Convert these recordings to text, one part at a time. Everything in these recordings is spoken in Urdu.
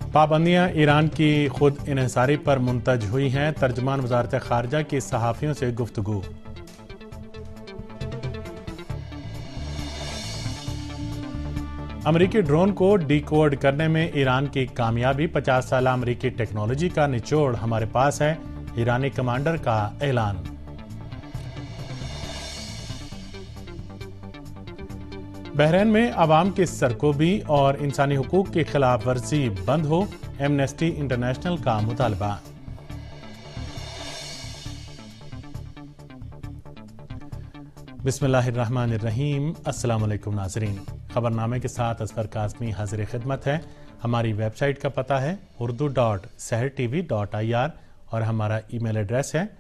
پابندیاں ایران کی خود انحصاری پر منتج ہوئی ہیں، ترجمان وزارت خارجہ کی صحافیوں سے گفتگو۔ امریکی ڈرون کو ڈی کوڈ کرنے میں ایران کی کامیابی، 50 سالہ امریکی ٹیکنالوجی کا نچوڑ ہمارے پاس ہے، ایرانی کمانڈر کا اعلان۔ بحرین میں عوام کی سرکوبی اور انسانی حقوق کی خلاف ورزی بند ہو، ایمنسٹی انٹرنیشنل کا مطالبہ۔ بسم اللہ الرحمن الرحیم، السلام علیکم ناظرین، خبرنامے کے ساتھ اصغر کاظمی حاضر خدمت ہے۔ ہماری ویب سائٹ کا پتہ ہے urdu.sehrtv.ir اور ہمارا ای میل ایڈریس ہے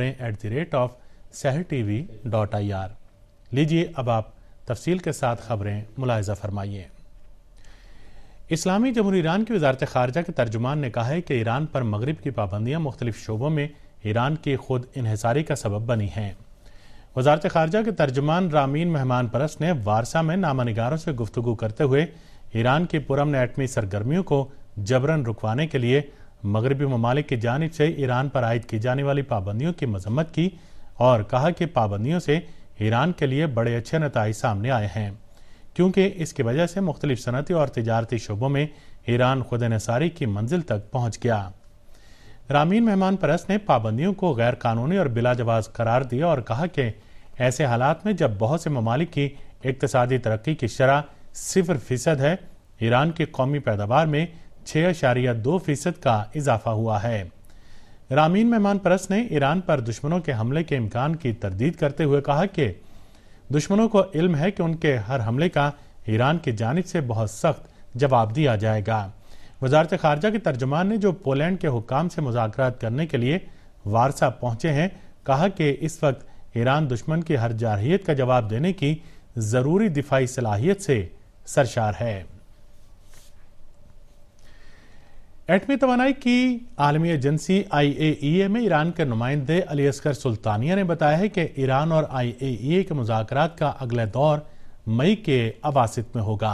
خبریں@sehrtv.ir۔ لیجئے اب آپ تفصیل کے ساتھ خبریں ملاحظہ فرمائیے۔ اسلامی جمہوریہ ایران کی وزارت خارجہ کے ترجمان نے کہا ہے کہ ایران پر مغرب کی پابندیاں مختلف شعبوں میں ایران کی خود انحصاری کا سبب بنی ہیں۔ وزارت خارجہ کے ترجمان رامین مہمان پرست نے وارسا میں نامہ نگاروں سے گفتگو کرتے ہوئے ایران کی پرامن ایٹمی سرگرمیوں کو جبراً رکوانے کے لیے مغربی ممالک کی جانب سے ایران پر عائد کی جانے والی پابندیوں کی مذمت کی اور کہا کہ پابندیوں سے ایران کے لیے بڑے اچھے نتائج سامنے آئے ہیں، کیونکہ اس کی وجہ سے مختلف صنعتی اور تجارتی شعبوں میں ایران خود انحصاری کی منزل تک پہنچ گیا۔ رامین مہمان پرست نے پابندیوں کو غیر قانونی اور بلا جواز قرار دیا اور کہا کہ ایسے حالات میں جب بہت سے ممالک کی اقتصادی ترقی کی شرح 0% ہے، ایران کی قومی پیداوار میں 6.2% کا اضافہ ہوا ہے۔ رامین مہمان پرست نے ایران پر دشمنوں کے حملے کے امکان کی تردید کرتے ہوئے کہا کہ دشمنوں کو علم ہے کہ ان کے ہر حملے کا ایران کی جانب سے بہت سخت جواب دیا جائے گا۔ وزارت خارجہ کے ترجمان نے جو پولینڈ کے حکام سے مذاکرات کرنے کے لیے وارسا پہنچے ہیں، کہا کہ اس وقت ایران دشمن کی ہر جارحیت کا جواب دینے کی ضروری دفاعی صلاحیت سے سرشار ہے۔ ایٹمی توانائی کی عالمی ایجنسی IAEA میں ایران کے نمائندے علی اصغر سلطانیہ نے بتایا ہے کہ ایران اور IAEA کے مذاکرات کا اگلا دور مئی کے اواسط میں ہوگا۔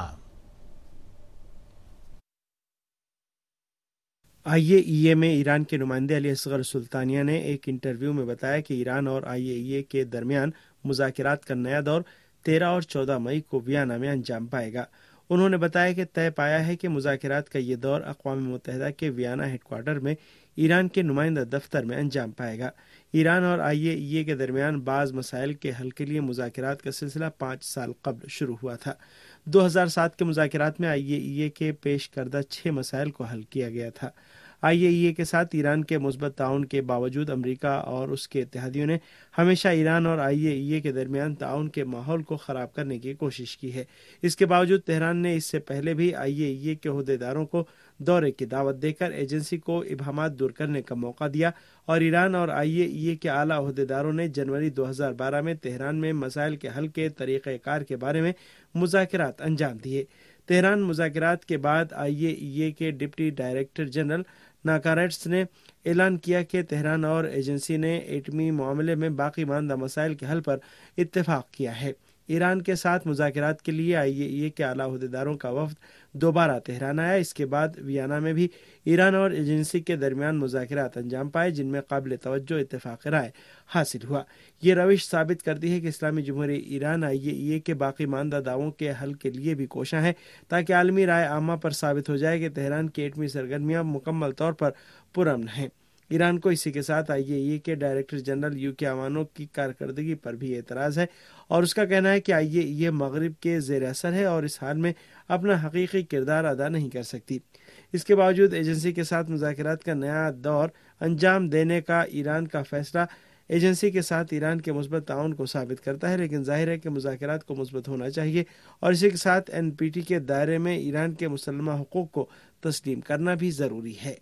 IAEA میں ایران کے نمائندے علی اصغر سلطانیہ نے ایک انٹرویو میں بتایا کہ ایران اور IAEA کے درمیان مذاکرات کا نیا دور 13 اور 14 مئی کو ویانا میں انجام پائے گا۔ انہوں نے بتایا کہ طے پایا ہے کہ مذاکرات کا یہ دور اقوام متحدہ کے ویانا ہیڈ کوارٹر میں ایران کے نمائندہ دفتر میں انجام پائے گا۔ ایران اور IAEA کے درمیان بعض مسائل کے حل کے لیے مذاکرات کا سلسلہ 5 سال قبل شروع ہوا تھا۔ 2007 کے مذاکرات میں IAEA کے پیش کردہ 6 مسائل کو حل کیا گیا تھا۔ IAEA کے ساتھ ایران کے مثبت تعاون کے باوجود امریکہ اور اس کے اتحادیوں نے ہمیشہ ایران اور IAEA کے درمیان تعاون کے ماحول کو خراب کرنے کی کوشش کی ہے۔ اس کے باوجود تہران نے اس سے پہلے بھی IAEA کے عہدیداروں کو دورے کی دعوت دے کر ایجنسی کو ابہامات دور کرنے کا موقع دیا اور ایران اور IAEA کے اعلیٰ عہدیداروں نے جنوری 2012 میں تہران میں مسائل کے حل کے طریقہ کار کے بارے میں مذاکرات انجام دیے۔ تہران مذاکرات کے بعد IAEA کے ڈپٹی ڈائریکٹر جنرل ناکارٹس نے اعلان کیا کہ تہران اور ایجنسی نے ایٹمی معاملے میں باقی ماندہ مسائل کے حل پر اتفاق کیا ہے۔ ایران کے ساتھ مذاکرات کے لیے IAEA کے اعلیٰ عہدیداروں کا وفد دوبارہ تہران آیا۔ اس کے بعد ویانا میں بھی ایران اور ایجنسی کے درمیان مذاکرات انجام پائے، جن میں قابل توجہ اتفاق رائے حاصل ہوا۔ یہ روش ثابت کرتی ہے کہ اسلامی جمہوریہ ایران IAEA کے باقی ماندہ دعووں کے حل کے لیے بھی کوشاں ہے، تاکہ عالمی رائے عامہ پر ثابت ہو جائے کہ تہران کی ایٹمی سرگرمیاں مکمل طور پر پرامن ہیں۔ ایران کو اسی کے ساتھ IAEA کے ڈائریکٹر جنرل یوکی امانو کی کارکردگی پر بھی اعتراض ہے اور اس کا کہنا ہے کہ IAEA مغرب کے زیر اثر ہے اور اس حال میں اپنا حقیقی کردار ادا نہیں کر سکتی۔ اس کے باوجود ایجنسی کے ساتھ مذاکرات کا نیا دور انجام دینے کا ایران کا فیصلہ ایجنسی کے ساتھ ایران کے مثبت تعاون کو ثابت کرتا ہے، لیکن ظاہر ہے کہ مذاکرات کو مثبت ہونا چاہیے اور اسی کے ساتھ NPT کے دائرے میں ایران کے مسلمہ حقوق کو تسلیم کرنا بھی ضروری ہے۔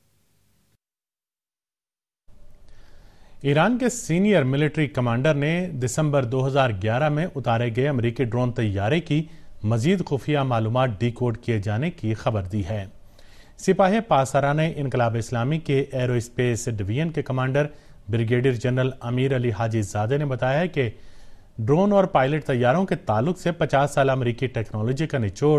ایران کے سینئر ملٹری کمانڈر نے دسمبر 2011 میں اتارے گئے امریکی ڈرون طیارے کی مزید خفیہ معلومات ڈی کوڈ کیے جانے کی خبر دی ہے۔ سپاہی پاسداران انقلاب اسلامی کے ایرو اسپیس ڈویژن کے commander brigadier general Amir Ali Hajizadeh نے بتایا ہے کہ ڈرون اور پائلٹ طیاروں کے تعلق سے 50 سالہ امریکی ٹیکنالوجی کا نچوڑ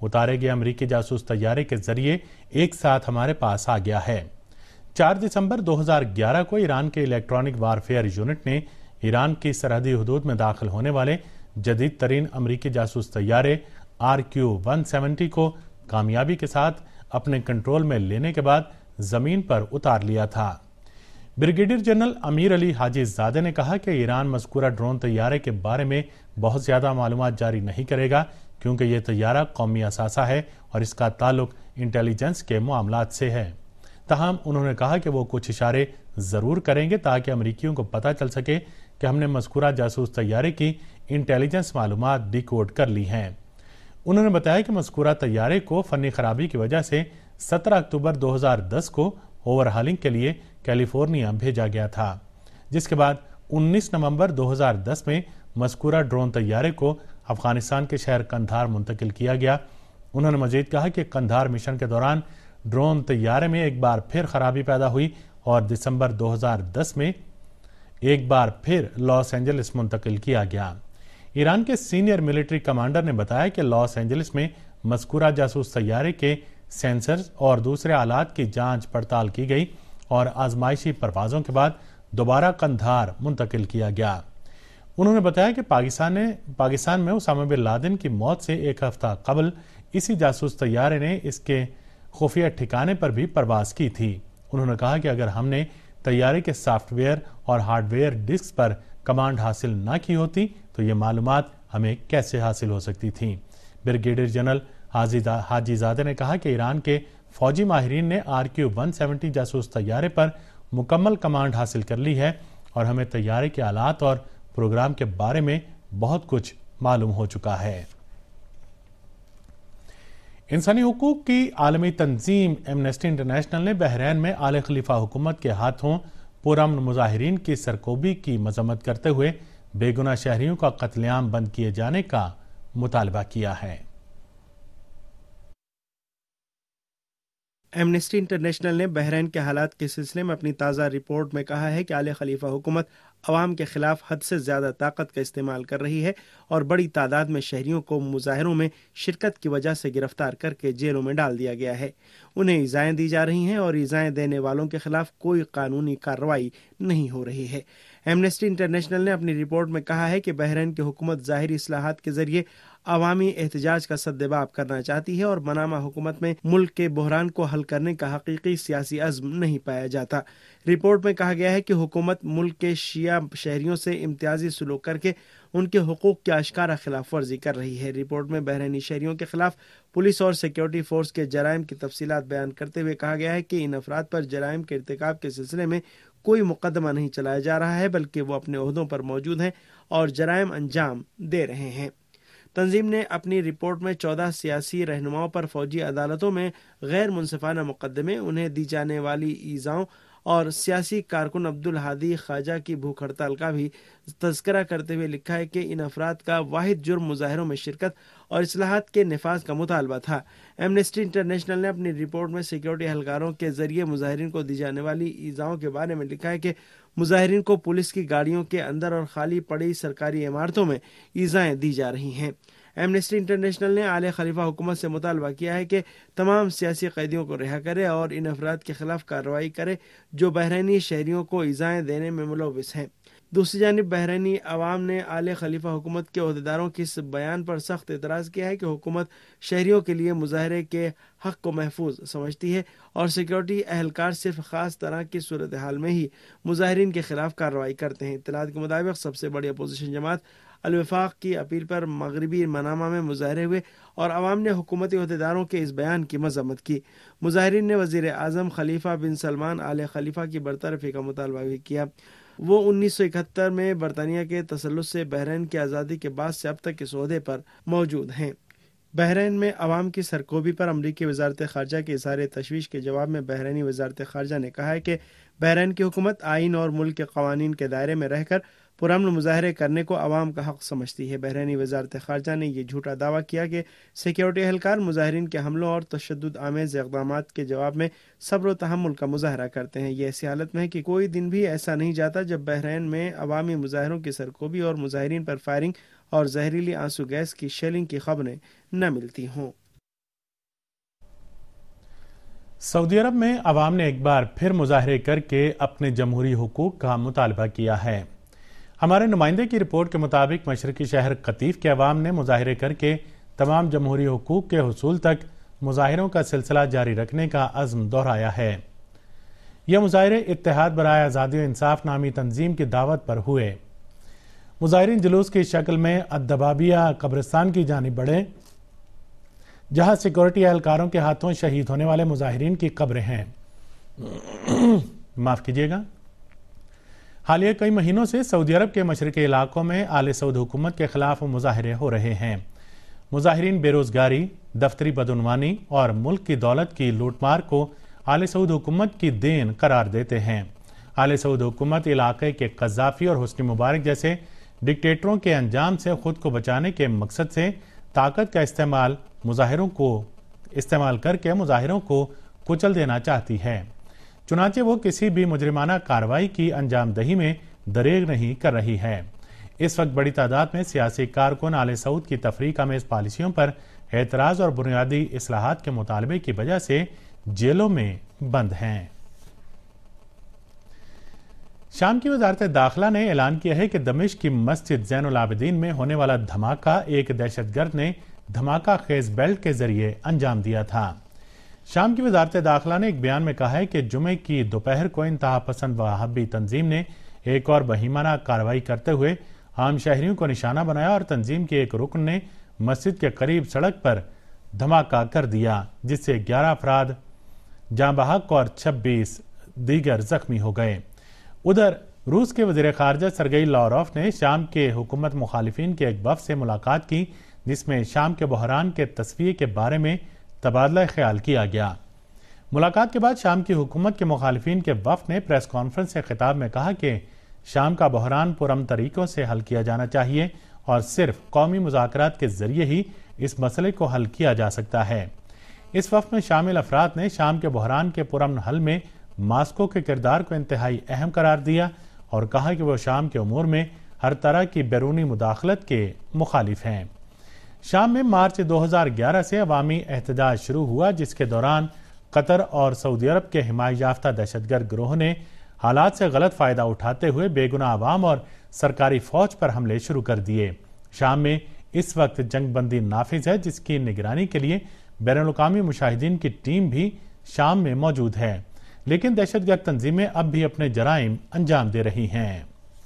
اتارے گئے امریکی جاسوس طیارے کے ذریعے ایک ساتھ ہمارے پاس آ گیا ہے۔ 4 دسمبر 2011 کو ایران کے الیکٹرانک وارفیئر یونٹ نے ایران کی سرحدی حدود میں داخل ہونے والے جدید ترین امریکی جاسوس طیارے RQ-170 کو کامیابی کے ساتھ اپنے کنٹرول میں لینے کے بعد زمین پر اتار لیا تھا۔ بریگیڈیئر جنرل امیر علی حاجی زادہ نے کہا کہ ایران مذکورہ ڈرون طیارے کے بارے میں بہت زیادہ معلومات جاری نہیں کرے گا کیونکہ یہ طیارہ قومی اثاثہ ہے اور اس کا تعلق انٹیلیجنس کے معاملات سے ہے۔ تاہم انہوں نے کہا کہ وہ کچھ اشارے ضرور کریں گے تاکہ امریکیوں کو پتہ چل سکے کہ ہم نے مذکورہ جاسوس طیارے کی انٹیلیجنس معلومات ڈی کوڈ کر لی ہیں۔ انہوں نے بتایا کہ مذکورہ طیارے کو فنی خرابی کی وجہ سے 17 اکتوبر 2010 کو اوور ہالنگ کے لیے کیلیفورنیا بھیجا گیا تھا، جس کے بعد 19 نومبر 2010 میں مذکورہ ڈرون طیارے کو افغانستان کے شہر قندھار منتقل کیا گیا۔ انہوں نے مزید کہا کہ قندھار مشن کے دوران ڈرون طیارے میں ایک بار پھر خرابی پیدا ہوئی اور دسمبر 2010 میں ایک بار پھر لاس اینجلس منتقل کیا گیا۔ ایران کے سینئر ملٹری کمانڈر نے بتایا کہ لاس اینجلس میں مذکورہ جاسوس طیارے کے سینسرز اور دوسرے آلات کی جانچ پڑتال کی گئی اور آزمائشی پروازوں کے بعد دوبارہ قندھار منتقل کیا گیا۔ انہوں نے بتایا کہ پاکستان میں اسامہ بن لادن کی موت سے ایک ہفتہ قبل اسی جاسوس طیارے نے اس کے خفیہ ٹھکانے پر بھی پرواز کی تھی۔ انہوں نے کہا کہ اگر ہم نے طیارے کے سافٹ ویئر اور ہارڈ ویئر ڈسک پر کمانڈ حاصل نہ کی ہوتی تو یہ معلومات ہمیں کیسے حاصل ہو سکتی تھیں۔ بریگیڈیئر جنرل حاجی زادہ نے کہا کہ ایران کے فوجی ماہرین نے RQ-170 جاسوس طیارے پر مکمل کمانڈ حاصل کر لی ہے اور ہمیں طیارے کے آلات اور پروگرام کے بارے میں بہت کچھ معلوم ہو چکا ہے۔ انسانی حقوق کی عالمی تنظیم ایمنسٹی انٹرنیشنل نے بحرین میں آل خلیفہ حکومت کے ہاتھوں پرامن مظاہرین کی سرکوبی کی مذمت کرتے ہوئے بے گناہ شہریوں کا قتل عام بند کیے جانے کا مطالبہ کیا ہے۔ ایمنسٹی انٹرنیشنل نے بحرین کے حالات کے سلسلے میں اپنی تازہ رپورٹ میں کہا ہے کہ آل خلیفہ حکومت عوام کے خلاف حد سے زیادہ طاقت کا استعمال کر رہی ہے اور بڑی تعداد میں شہریوں کو مظاہروں میں شرکت کی وجہ سے گرفتار کر کے جیلوں میں ڈال دیا گیا ہے۔ انہیں ایذائیں دی جا رہی ہیں اور ایذائیں دینے والوں کے خلاف کوئی قانونی کارروائی نہیں ہو رہی ہے۔ ایمنسٹی انٹرنیشنل نے اپنی رپورٹ میں کہا ہے کہ بحرین کی حکومت ظاہری اصلاحات کے ذریعے عوامی احتجاج کا سدباب کرنا چاہتی ہے اور منامہ حکومت میں ملک کے بحران کو حل کرنے کا حقیقی سیاسی عزم نہیں پایا جاتا۔ رپورٹ میں کہا گیا ہے کہ حکومت ملک کے شیعہ شہریوں سے امتیازی سلوک کر کے ان کے حقوق کی آشکارا خلاف ورزی کر رہی ہے۔ رپورٹ میں بحرینی شہریوں کے خلاف پولیس اور سیکیورٹی فورس کے جرائم کی تفصیلات بیان کرتے ہوئے کہا گیا ہے کہ ان افراد پر جرائم کے ارتکاب کے سلسلے میں کوئی مقدمہ نہیں چلایا جا رہا ہے بلکہ وہ اپنے عہدوں پر موجود ہیں اور جرائم انجام دے رہے ہیں۔ تنظیم نے اپنی رپورٹ میں 14 سیاسی رہنماؤں پر فوجی عدالتوں میں غیر منصفانہ مقدمے، انہیں دی جانے والی ایذاؤں اور سیاسی کارکن عبدالہادی خواجہ کی بھوک ہڑتال کا بھی تذکرہ کرتے ہوئے لکھا ہے کہ ان افراد کا واحد جرم مظاہروں میں شرکت اور اصلاحات کے نفاذ کا مطالبہ تھا۔ ایمنسٹی انٹرنیشنل نے اپنی رپورٹ میں سیکیورٹی اہلکاروں کے ذریعے مظاہرین کو دی جانے والی ایذاؤں کے بارے میں لکھا ہے کہ مظاہرین کو پولیس کی گاڑیوں کے اندر اور خالی پڑی سرکاری عمارتوں میں ایذائیں دی جا رہی ہیں۔ ایمنسٹی انٹرنیشنل نے آل خلیفہ حکومت سے مطالبہ کیا ہے کہ تمام سیاسی قیدیوں کو رہا کرے اور ان افراد کے خلاف کارروائی کرے جو بحرینی شہریوں کو ایذائیں دینے میں ملوث ہیں۔ دوسری جانب بحرینی عوام نے آل خلیفہ حکومت کے عہدیداروں کے اس بیان پر سخت اعتراض کیا ہے کہ حکومت شہریوں کے لیے مظاہرے کے حق کو محفوظ سمجھتی ہے اور سیکیورٹی اہلکار صرف خاص طرح کی صورتحال میں ہی مظاہرین کے خلاف کارروائی کرتے ہیں۔ اطلاعات کے مطابق سب سے بڑی اپوزیشن جماعت الوفاق کی اپیل پر مغربی منامہ میں مظاہرے ہوئے اور عوام نے حکومتی عہدیداروں کے اس بیان کی مذمت کی۔ مظاہرین نے وزیر اعظم خلیفہ بن سلمان آل خلیفہ کی برطرفی کا مطالبہ بھی کیا۔ وہ 1971 میں برطانیہ کے تسلط سے بحرین کی آزادی کے بعد سے اب تک اس عہدے پر موجود ہیں۔ بحرین میں عوام کی سرکوبی پر امریکی وزارت خارجہ کے اظہار تشویش کے جواب میں بحرینی وزارت خارجہ نے کہا ہے کہ بحرین کی حکومت آئین اور ملک کے قوانین کے دائرے میں رہ کر پرامن مظاہرے کرنے کو عوام کا حق سمجھتی ہے۔ بحرینی وزارت خارجہ نے یہ جھوٹا دعویٰ کیا کہ سیکیورٹی اہلکار مظاہرین کے حملوں اور تشدد آمیز اقدامات کے جواب میں صبر و تحمل کا مظاہرہ کرتے ہیں۔ یہ ایسی حالت میں ہے کہ کوئی دن بھی ایسا نہیں جاتا جب بحرین میں عوامی مظاہروں کی سرکوبی اور مظاہرین پر فائرنگ اور زہریلی آنسو گیس کی شیلنگ کی خبریں نہ ملتی ہوں۔ سعودی عرب میں عوام نے ایک بار پھر مظاہرے کر کے اپنے جمہوری حقوق کا مطالبہ کیا ہے۔ ہمارے نمائندے کی رپورٹ کے مطابق مشرقی شہر قطیف کے عوام نے مظاہرے کر کے تمام جمہوری حقوق کے حصول تک مظاہروں کا سلسلہ جاری رکھنے کا عزم دہرایا ہے۔ یہ مظاہرے اتحاد برائے آزادی و انصاف نامی تنظیم کی دعوت پر ہوئے۔ مظاہرین جلوس کی شکل میں الدبابیہ قبرستان کی جانب بڑھے، جہاں سیکورٹی اہلکاروں کے ہاتھوں شہید ہونے والے مظاہرین کی قبریں ہیں۔ معاف کیجیے گا۔ حالیہ کئی مہینوں سے سعودی عرب کے مشرقی علاقوں میں آل سعود حکومت کے خلاف مظاہرے ہو رہے ہیں۔ مظاہرین بے روزگاری، دفتری بدعنوانی اور ملک کی دولت کی لوٹ مار کو آل سعود حکومت کی دین قرار دیتے ہیں۔ آل سعود حکومت علاقے کے قذافی اور حسنی مبارک جیسے ڈکٹیٹروں کے انجام سے خود کو بچانے کے مقصد سے طاقت کا استعمال کر کے مظاہروں کو کچل دینا چاہتی ہے۔ چنانچہ وہ کسی بھی مجرمانہ کارروائی کی انجام دہی میں دریغ نہیں کر رہی ہے۔ اس وقت بڑی تعداد میں سیاسی کارکن آل سعود کی تفریق آمیز پالیسیوں پر اعتراض اور بنیادی اصلاحات کے مطالبے کی وجہ سے جیلوں میں بند ہیں۔ شام کی وزارت داخلہ نے اعلان کیا ہے کہ دمشق کی مسجد زین العابدین میں ہونے والا دھماکہ ایک دہشت گرد نے دھماکہ خیز بیلٹ کے ذریعے انجام دیا تھا۔ شام کی وزارت داخلہ نے ایک بیان میں کہا ہے کہ جمعے کی دوپہر کو انتہا پسند وہابی تنظیم نے ایک اور بہیمانہ کارروائی کرتے ہوئے عام شہریوں کو نشانہ بنایا اور تنظیم کے ایک رکن نے مسجد کے قریب سڑک پر دھماکہ کر دیا، جس سے 11 افراد جاں بحق اور 26 دیگر زخمی ہو گئے۔ ادھر روس کے وزیر خارجہ سرگئی لاوروف نے شام کے حکومت مخالفین کے ایک وفد سے ملاقات کی، جس میں شام کے بحران کے تصفیے کے بارے میں تبادلہ خیال کیا گیا۔ ملاقات کے بعد شام کی حکومت کے مخالفین کے وفد نے پریس کانفرنس سے خطاب میں کہا کہ شام کا بحران پرامن طریقوں سے حل کیا جانا چاہیے اور صرف قومی مذاکرات کے ذریعے ہی اس مسئلے کو حل کیا جا سکتا ہے۔ اس وفد میں شامل افراد نے شام کے بحران کے پرامن حل میں ماسکو کے کردار کو انتہائی اہم قرار دیا اور کہا کہ وہ شام کے امور میں ہر طرح کی بیرونی مداخلت کے مخالف ہیں۔ شام میں مارچ 2011 سے عوامی احتجاج شروع ہوا، جس کے دوران قطر اور سعودی عرب کے حمایت یافتہ دہشت گرد گروہ نے حالات سے غلط فائدہ اٹھاتے ہوئے بے گناہ عوام اور سرکاری فوج پر حملے شروع کر دیے۔ شام میں اس وقت جنگ بندی نافذ ہے، جس کی نگرانی کے لیے بین الاقوامی مشاہدین کی ٹیم بھی شام میں موجود ہے، لیکن دہشت گرد تنظیمیں اب بھی اپنے جرائم انجام دے رہی ہیں۔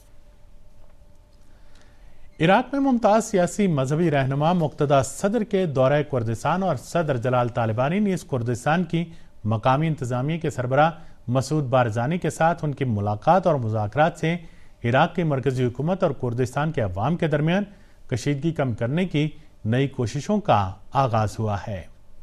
عراق میں ممتاز سیاسی مذہبی رہنما مقتدیٰ صدر کے دورہ کردستان اور صدر جلال طالبانی نے اس کردستان کی مقامی انتظامیہ کے سربراہ مسعود بارزانی کے ساتھ ان کی ملاقات اور مذاکرات سے عراق کی مرکزی حکومت اور کردستان کے عوام کے درمیان کشیدگی کم کرنے کی نئی کوششوں کا آغاز ہوا ہے۔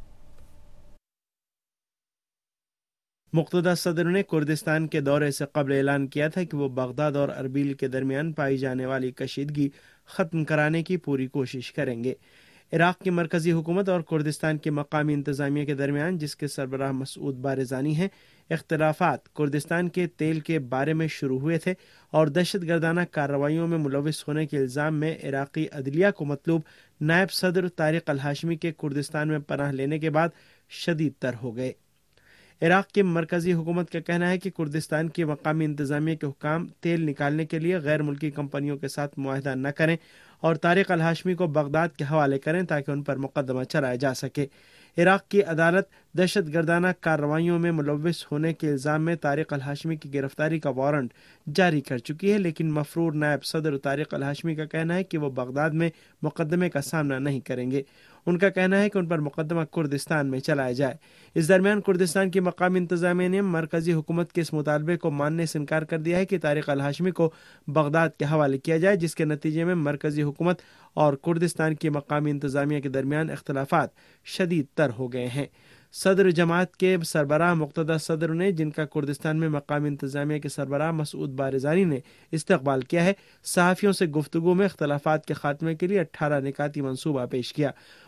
مقتدیٰ صدر نے کردستان کے دورے سے قبل اعلان کیا تھا کہ وہ بغداد اور اربیل کے درمیان پائی جانے والی کشیدگی ختم کرانے کی پوری کوشش کریں گے۔ عراق کی مرکزی حکومت اور کردستان کی مقامی انتظامیہ کے درمیان، جس کے سربراہ مسعود بارزانی ہیں، اختلافات کردستان کے تیل کے بارے میں شروع ہوئے تھے اور دہشت گردانہ کارروائیوں میں ملوث ہونے کے الزام میں عراقی عدلیہ کو مطلوب نائب صدر طارق الہاشمی کے کردستان میں پناہ لینے کے بعد شدید تر ہو گئے۔ عراق کی مرکزی حکومت کا کہنا ہے کہ کردستان کی مقامی انتظامیہ کے حکام تیل نکالنے کے لیے غیر ملکی کمپنیوں کے ساتھ معاہدہ نہ کریں اور طارق الہاشمی کو بغداد کے حوالے کریں تاکہ ان پر مقدمہ چلایا جا سکے۔ عراق کی عدالت دہشت گردانہ کارروائیوں میں ملوث ہونے کے الزام میں طارق الہاشمی کی گرفتاری کا وارنٹ جاری کر چکی ہے، لیکن مفرور نائب صدر طارق الہاشمی کا کہنا ہے کہ وہ بغداد میں مقدمے کا سامنا نہیں کریں گے۔ ان کا کہنا ہے کہ ان پر مقدمہ کردستان میں چلایا جائے۔ اس درمیان کردستان کی مقامی انتظامیہ نے مرکزی حکومت کے اس مطالبے کو ماننے سے انکار کر دیا ہے کہ طارق الہاشمی کو بغداد کے حوالے کیا جائے، جس کے نتیجے میں مرکزی حکومت اور کردستان کی مقامی انتظامیہ کے درمیان اختلافات شدید تر ہو گئے ہیں۔ صدر جماعت کے سربراہ مقتدیٰ صدر نے، جن کا کردستان میں مقامی انتظامیہ کے سربراہ مسعود بارزانی نے استقبال کیا ہے، صحافیوں سے گفتگو میں اختلافات کے خاتمے کے لیے 18 نکاتی منصوبہ پیش کیا۔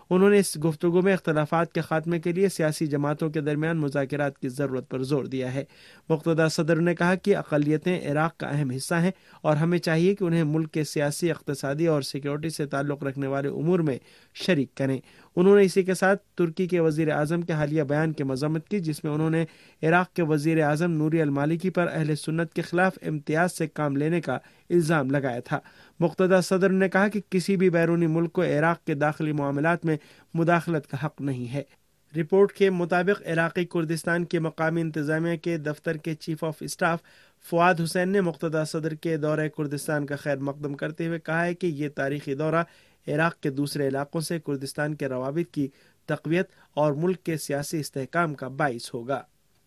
انہوں نے اس گفتگو میں اختلافات کے خاتمے کے لیے سیاسی جماعتوں کے درمیان مذاکرات کی ضرورت پر زور دیا ہے۔ مقتدیٰ صدر نے کہا کہ اقلیتیں عراق کا اہم حصہ ہیں اور ہمیں چاہیے کہ انہیں ملک کے سیاسی، اقتصادی اور سیکیورٹی سے تعلق رکھنے والے امور میں شریک کریں۔ انہوں نے اسی کے ساتھ ترکی کے وزیر اعظم کے حالیہ بیان کی مذمت کی جس میں انہوں نے عراق کے وزیر اعظم نوری المالکی پر اہل سنت کے خلاف امتیاز سے کام لینے کا الزام لگایا تھا۔ مقتدیٰ صدر نے کہا کہ کسی بھی بیرونی ملک کو عراق کے داخلی معاملات میں مداخلت کا حق نہیں ہے۔ رپورٹ کے مطابق عراقی کردستان کے مقامی انتظامیہ کے دفتر کے chief of staff Fuad Hussein نے مقتدیٰ صدر کے دورہ کردستان کا خیر مقدم کرتے ہوئے کہا ہے کہ یہ تاریخی دورہ عراق کے دوسرے علاقوں سے کردستان کے روابط کی تقویت اور ملک کے سیاسی استحکام کا باعث ہوگا۔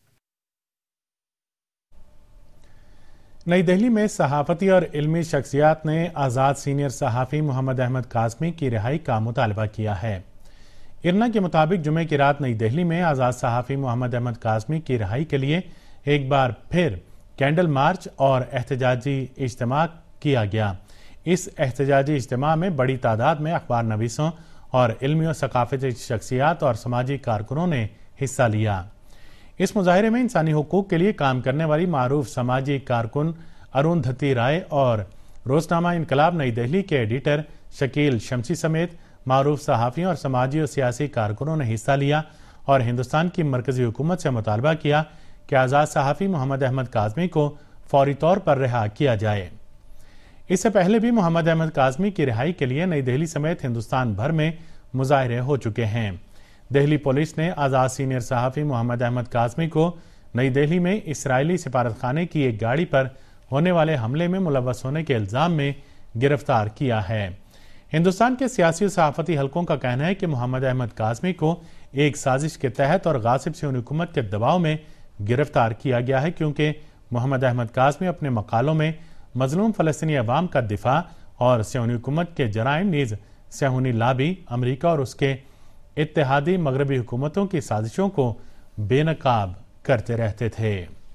نئی دہلی میں صحافتی اور علمی شخصیات نے آزاد سینئر صحافی محمد احمد کاظمی کی رہائی کا مطالبہ کیا ہے۔ ارنا کے مطابق جمعے کی رات نئی دہلی میں آزاد صحافی محمد احمد کاظمی کی رہائی کے لیے ایک بار پھر کینڈل مارچ اور احتجاجی اجتماع کیا گیا۔ اس احتجاجی اجتماع میں بڑی تعداد میں اخبار نویسوں اور علمی و ثقافتی شخصیات اور سماجی کارکنوں نے حصہ لیا۔ اس مظاہرے میں انسانی حقوق کے لیے کام کرنے والی معروف سماجی کارکن اروندھتی رائے اور روزنامہ انقلاب نئی دہلی کے ایڈیٹر شکیل شمسی سمیت معروف صحافیوں اور سماجی و سیاسی کارکنوں نے حصہ لیا اور ہندوستان کی مرکزی حکومت سے مطالبہ کیا کہ آزاد صحافی محمد احمد کاظمی کو فوری طور پر رہا کیا جائے۔ اس سے پہلے بھی محمد احمد کاظمی کی رہائی کے لیے نئی دہلی سمیت ہندوستان بھر میں مظاہرے ہو چکے ہیں۔ دہلی پولیس نے آزاد سینئر صحافی محمد احمد کاظمی کو نئی دہلی میں اسرائیلی سفارت خانے کی ایک گاڑی پر ہونے والے حملے میں ملوث ہونے کے الزام میں گرفتار کیا ہے۔ ہندوستان کے سیاسی و صحافتی حلقوں کا کہنا ہے کہ محمد احمد کاظمی کو ایک سازش کے تحت اور غاصب صہیونی حکومت کے دباؤ میں گرفتار کیا گیا ہے کیونکہ محمد احمد کاظمی اپنے مقالوں میں مظلوم فلسطینی عوام کا دفاع اور صہیونی حکومت کے جرائم نیز صہیونی لابی، امریکہ اور اس کے اتحادی مغربی حکومتوں کی سازشوں کو بے نقاب کرتے رہتے تھے۔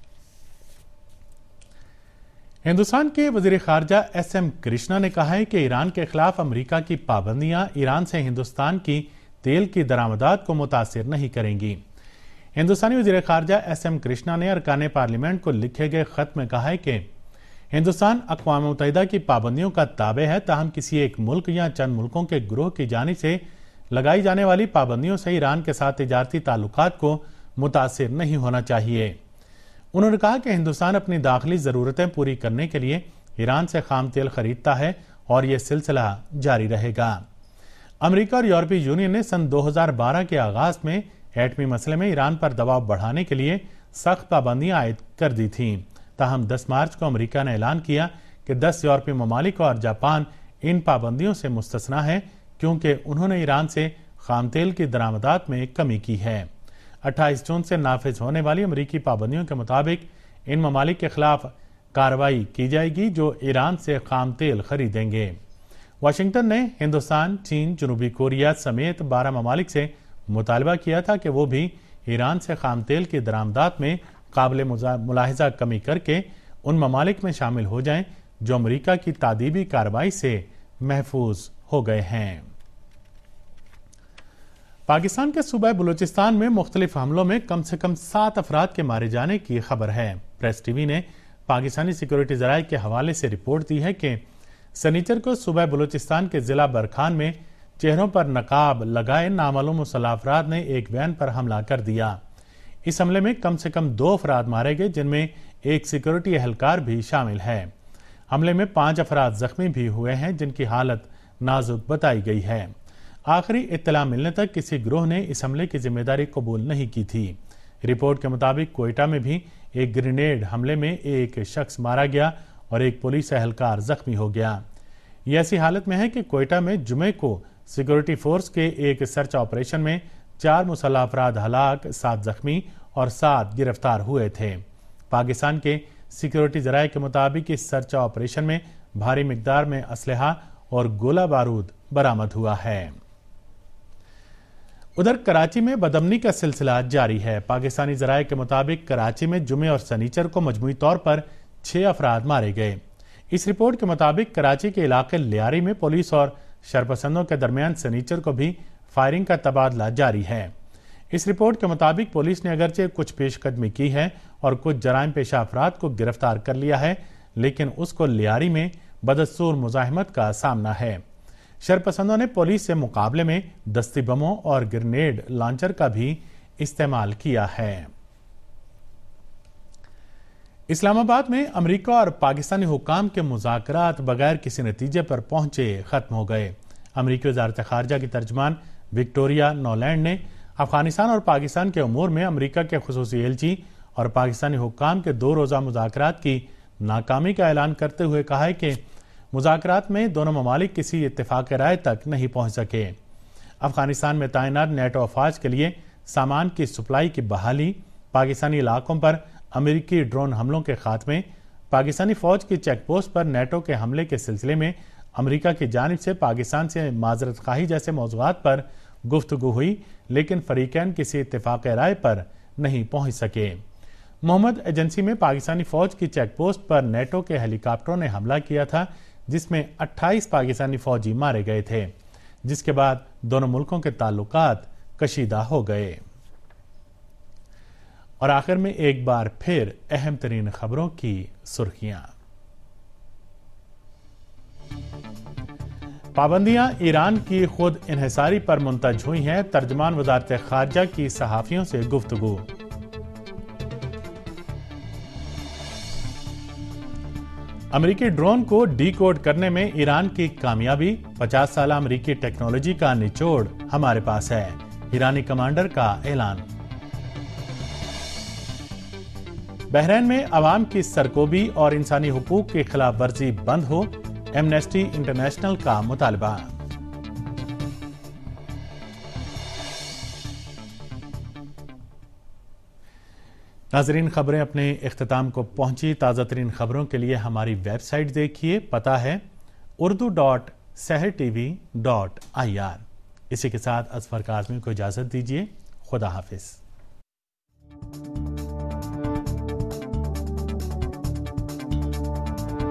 ہندوستان کے وزیر خارجہ ایس ایم کرشنا نے کہا ہے کہ ایران کے خلاف امریکہ کی پابندیاں ایران سے ہندوستان کی تیل کی درآمدات کو متاثر نہیں کریں گی۔ ہندوستانی وزیر خارجہ ایس ایم کرشنا نے ارکان پارلیمنٹ کو لکھے گئے خط میں کہا ہے کہ ہندوستان اقوام متحدہ کی پابندیوں کا تابع ہے، تاہم کسی ایک ملک یا چند ملکوں کے گروہ کی جانب سے لگائی جانے والی پابندیوں سے ایران کے ساتھ تجارتی تعلقات کو متاثر نہیں ہونا چاہیے۔ انہوں نے کہا کہ ہندوستان اپنی داخلی ضرورتیں پوری کرنے کے لیے ایران سے خام تیل خریدتا ہے اور یہ سلسلہ جاری رہے گا۔ امریکہ اور یورپی یونین نے سن 2012 کے آغاز میں ایٹمی مسئلے میں ایران پر دباؤ بڑھانے کے لیے سخت پابندیاں عائد کر دی تھیں، تاہم 10 مارچ کو امریکہ نے اعلان کیا کہ 10 یورپی ممالک اور جاپان ان پابندیوں سے مستثنیٰ ہے کیونکہ انہوں نے ایران سے خام تیل کی درآمدات میں کمی کی ہے۔ 28 جون سے نافذ ہونے والی امریکی پابندیوں کے مطابق ان ممالک کے خلاف کارروائی کی جائے گی جو ایران سے خام تیل خریدیں گے۔ واشنگٹن نے ہندوستان، چین، جنوبی کوریا سمیت 12 ممالک سے مطالبہ کیا تھا کہ وہ بھی ایران سے خام تیل کی درآمدات میں قابل ملاحظہ کمی کر کے ان ممالک میں شامل ہو جائیں جو امریکہ کی تادیبی کارروائی سے محفوظ ہو گئے ہیں۔ پاکستان کے صوبہ بلوچستان میں مختلف حملوں میں کم سے کم 7 افراد کے مارے جانے کی خبر ہے۔ پریس ٹی وی نے پاکستانی سیکیورٹی ذرائع کے حوالے سے رپورٹ دی ہے کہ سنیچر کو صوبہ بلوچستان کے ضلع برکھان میں چہروں پر نقاب لگائے نامعلوم مسلح افراد نے ایک وین پر حملہ کر دیا۔ اس حملے میں کم سے کم 2 افراد مارے گئے جن میں ایک سیکیورٹی اہلکار بھی شامل ہے۔ حملے میں 5 افراد زخمی بھی ہوئے ہیں جن کی حالت نازک بتائی گئی ہے۔ آخری اطلاع ملنے تک کسی گروہ نے اس حملے کی ذمہ داری قبول نہیں کی تھی۔ رپورٹ کے مطابق کوئٹہ میں بھی ایک گرینیڈ حملے میں ایک شخص مارا گیا اور ایک پولیس اہلکار زخمی ہو گیا۔ یہ ایسی حالت میں ہے کہ کوئٹہ میں جمعے کو سیکیورٹی فورس کے ایک سرچ آپریشن میں 4 مسلح افراد ہلاک، 7 زخمی اور 7 گرفتار ہوئے تھے۔ پاکستان کے سیکیورٹی ذرائع کے مطابق اس سرچ آپریشن میں بھاری مقدار میں اسلحہ اور گولہ بارود برآمد ہوا ہے۔ ادھر کراچی میں بدامنی کا سلسلہ جاری ہے۔ پاکستانی ذرائع کے مطابق کراچی میں جمعے اور سنیچر کو مجموعی طور پر 6 افراد مارے گئے۔ اس رپورٹ کے مطابق کراچی کے علاقے لیاری میں پولیس اور شرپسندوں کے درمیان سنیچر کو بھی فائرنگ کا تبادلہ جاری ہے۔ اس رپورٹ کے مطابق پولیس نے اگرچہ کچھ پیش قدمی کی ہے اور کچھ جرائم پیشہ افراد کو گرفتار کر لیا ہے، لیکن اس کو لیاری میں بدستور مزاحمت کا سامنا ہے۔ شرپسندوں نے پولیس سے مقابلے میں دستی بموں اور گرنیڈ لانچر کا بھی استعمال کیا ہے۔ اسلام آباد میں امریکہ اور پاکستانی حکام کے مذاکرات بغیر کسی نتیجے پر پہنچے ختم ہو گئے۔ امریکی وزارت خارجہ کی ترجمان وکٹوریا نولینڈ نے افغانستان اور پاکستان کے امور میں امریکہ کے خصوصی ایلچی اور پاکستانی حکام کے 2 روزہ مذاکرات کی ناکامی کا اعلان کرتے ہوئے کہا ہے کہ مذاکرات میں دونوں ممالک کسی اتفاق رائے تک نہیں پہنچ سکے۔ افغانستان میں تعینات نیٹو افواج کے لیے سامان کی سپلائی کی بحالی، پاکستانی علاقوں پر امریکی ڈرون حملوں کے خاتمے، پاکستانی فوج کی چیک پوسٹ پر نیٹو کے حملے کے سلسلے میں امریکہ کی جانب سے پاکستان سے معذرت خواہی جیسے موضوعات پر گفتگو ہوئی، لیکن فریقین کسی اتفاق رائے پر نہیں پہنچ سکے۔ محمد ایجنسی میں پاکستانی فوج کی چیک پوسٹ پر نیٹو کے ہیلی کاپٹروں نے حملہ کیا تھا، جس میں 28 پاکستانی فوجی مارے گئے تھے، جس کے بعد دونوں ملکوں کے تعلقات کشیدہ ہو گئے۔ اور آخر میں ایک بار پھر اہم ترین خبروں کی سرخیاں۔ پابندیاں ایران کی خود انحصاری پر منتج ہوئی ہیں، ترجمان وزارت خارجہ کی صحافیوں سے گفتگو۔ امریکی ڈرون کو ڈی کوڈ کرنے میں ایران کی کامیابی، 50 سالہ امریکی ٹیکنالوجی کا نچوڑ ہمارے پاس ہے، ایرانی کمانڈر کا اعلان۔ بحرین میں عوام کی سرکوبی اور انسانی حقوق کی خلاف ورزی بند ہو، ایمنسٹی انٹرنیشنل کا مطالبہ۔ ناظرین، خبریں اپنے اختتام کو پہنچی۔ تازہ ترین خبروں کے لیے ہماری ویب سائٹ دیکھیے، پتہ ہے urdu.sehrtv.ir۔ اسی کے ساتھ اظفر کاظمی کو اجازت دیجیے، خدا حافظ۔